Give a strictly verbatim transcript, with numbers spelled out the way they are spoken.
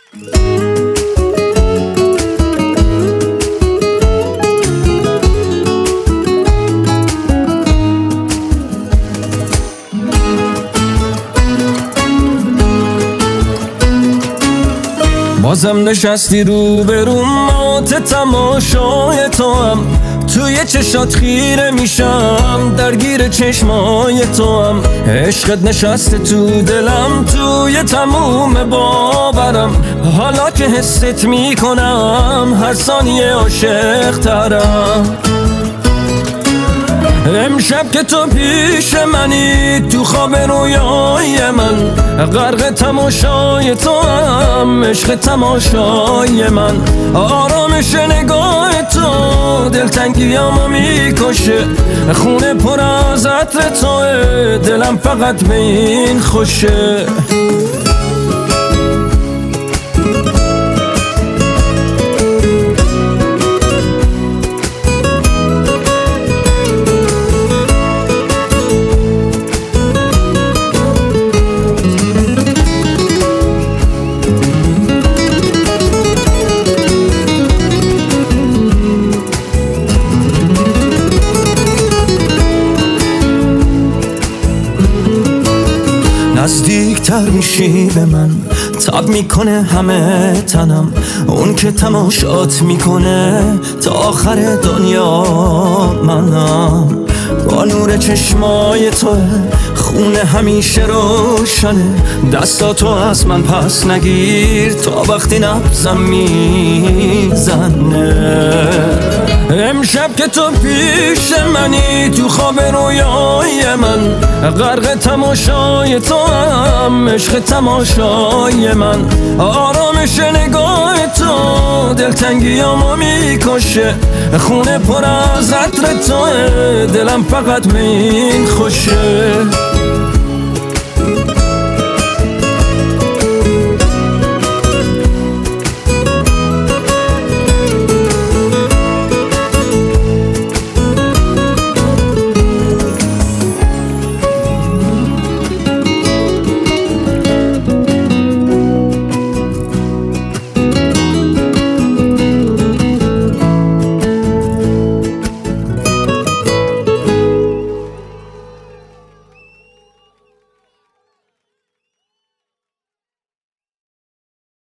بازم نشستی رو به رو مات تماشای تو هم، توی چشات خیره میشم درگیر چشمای تو هم. عشقت نشسته تو دلم توی تموم باورم، حالا که حست میکنم هر ثانیه عاشق ترم. امشب که تو پیش منی تو خواب رویای من، غرق تماشای تو هم عشق تماشای من. آرامش نگاه تو دلتنگیامو میکشه، خونه پر از عطر توه دلم فقط به این خوشه. نزدیکتر میشی به من، تاب میکنه همه تنم، اون که تماشات میکنه تا آخر دنیا منم. با نور چشمای توه خونه همیشه روشنه، دستاتو از من پس نگیر تا وقتی نبزم میزنه. امشب که تو پیش منی تو خواب رویای من، غرق تماشای تو هم عشق تماشای من. آرامش نگاه تو دلتنگیامو میکشه، خونه پر از عطر توه دلم فقط به این خوشه.